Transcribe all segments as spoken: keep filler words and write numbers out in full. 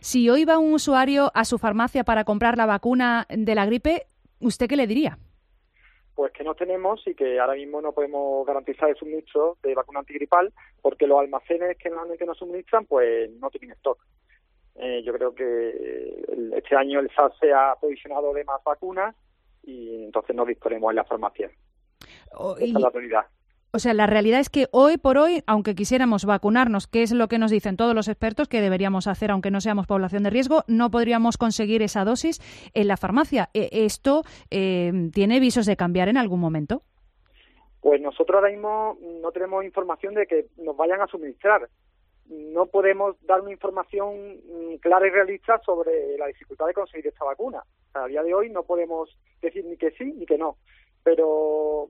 Si hoy va un usuario a su farmacia para comprar la vacuna de la gripe, ¿usted qué le diría? Pues que no tenemos y que ahora mismo no podemos garantizar el suministro de vacuna antigripal porque los almacenes que normalmente nos suministran pues no tienen stock. Eh, yo creo que este año el S A R se ha posicionado de más vacunas y entonces no disponemos en las farmacias. Oh, Esa y... es la realidad. O sea, la realidad es que hoy por hoy, aunque quisiéramos vacunarnos, que es lo que nos dicen todos los expertos que deberíamos hacer, aunque no seamos población de riesgo, no podríamos conseguir esa dosis en la farmacia. ¿Esto eh, tiene visos de cambiar en algún momento? Pues nosotros ahora mismo no tenemos información de que nos vayan a suministrar. No podemos dar una información clara y realista sobre la dificultad de conseguir esta vacuna. O sea, a día de hoy no podemos decir ni que sí ni que no, pero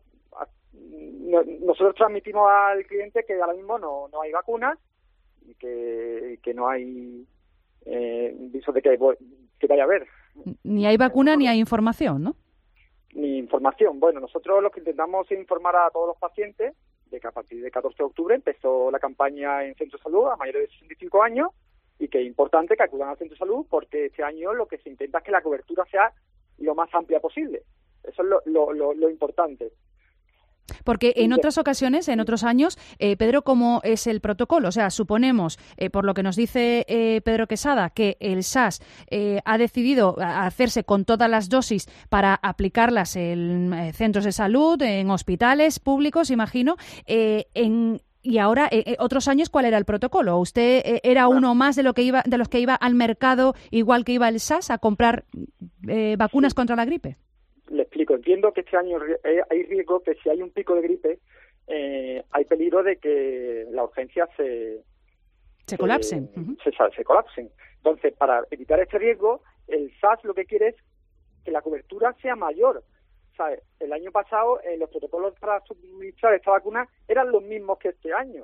nosotros transmitimos al cliente que ahora mismo no, no hay vacunas y que, que no hay eh, visos de que, que vaya a haber. Ni hay vacuna ni hay información, ¿no? Ni información. Bueno, nosotros lo que intentamos es informar a todos los pacientes de que a partir del catorce de octubre empezó la campaña en centros de salud a mayores de sesenta y cinco años y que es importante que acudan al centro de salud porque este año lo que se intenta es que la cobertura sea lo más amplia posible. Eso es lo, lo, lo, lo importante. Porque en otras ocasiones, en otros años, eh, Pedro, ¿cómo es el protocolo? O sea, suponemos, eh, por lo que nos dice eh, Pedro Quesada, que el S A S eh, ha decidido hacerse con todas las dosis para aplicarlas en eh, centros de salud, en hospitales públicos, imagino. Eh, en Y ahora, eh, otros años, ¿cuál era el protocolo? ¿Usted eh, era uno más de lo que iba, de los que iba al mercado, igual que iba el S A S, a comprar eh, vacunas contra la gripe? Le explico. Entiendo que este año hay riesgo que si hay un pico de gripe, eh, hay peligro de que las urgencias se... Se colapsen. Se, uh-huh. se, se colapsen. Entonces, para evitar este riesgo, el S A S lo que quiere es que la cobertura sea mayor. O sea, el año pasado eh, los protocolos para suministrar esta vacuna eran los mismos que este año,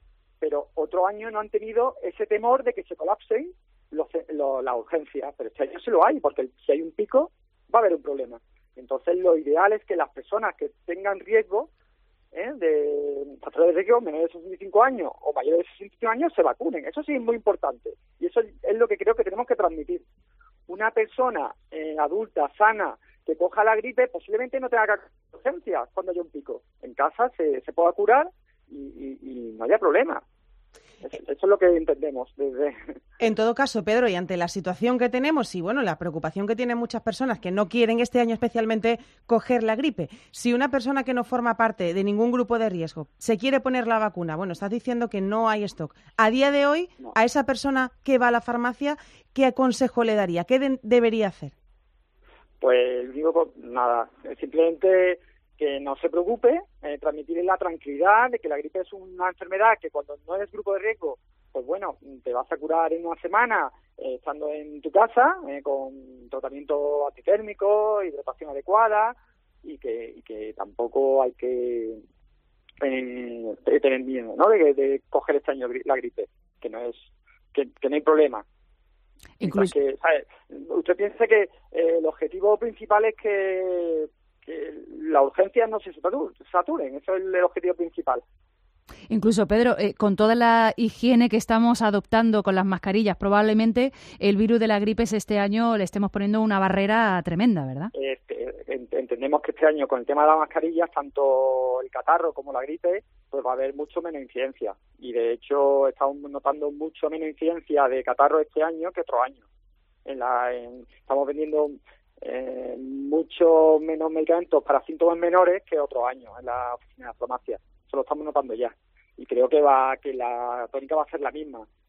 pero otros años no han tenido ese temor de que se colapsen los, los, las urgencias, pero este año sí lo hay, porque si hay un pico va a haber un problema. Entonces lo ideal es que las personas que tengan riesgo ¿eh? de factores de riesgo menores de sesenta y cinco años o mayores de sesenta y cinco años se vacunen. Eso sí es muy importante y eso es lo que creo que tenemos que transmitir. Una persona eh, adulta, sana, que coja la gripe, posiblemente no tenga que hacer urgencias cuando haya un pico. En casa se, se pueda curar y, y, y no haya problema. Eso, eso es lo que entendemos desde... En todo caso, Pedro, y ante la situación que tenemos y bueno, la preocupación que tienen muchas personas que no quieren este año especialmente coger la gripe, si una persona que no forma parte de ningún grupo de riesgo se quiere poner la vacuna, bueno, estás diciendo que no hay stock. A día de hoy, no. A esa persona que va a la farmacia, ¿qué consejo le daría? ¿Qué de- debería hacer? Pues digo, nada, simplemente que no se preocupe, eh, transmitirle la tranquilidad de que la gripe es una enfermedad que cuando no eres grupo de riesgo, pues bueno, te vas a curar en una semana eh, estando en tu casa eh, con tratamiento antitérmico, hidratación adecuada y que, y que tampoco hay que eh, tener miedo, ¿no? De, de coger este año la gripe, que no es que, que no hay problema. Incluso... Que, ¿sabe? Usted piensa que eh, el objetivo principal es que que las urgencias no se saturen, eso es el objetivo principal. Incluso, Pedro, eh, con toda la higiene que estamos adoptando con las mascarillas, probablemente el virus de la gripe este año le estemos poniendo una barrera tremenda, ¿verdad? Este, entendemos que este año con el tema de las mascarillas, tanto el catarro como la gripe, pues va a haber mucho menos incidencia. Y de hecho estamos notando mucho menos incidencia de catarro este año que otro año. En la, en, estamos vendiendo... Eh, mucho menos medicamentos para síntomas menores que otros años en la oficina de farmacia. Eso lo estamos notando ya. Y creo que va que la tónica va a ser la misma.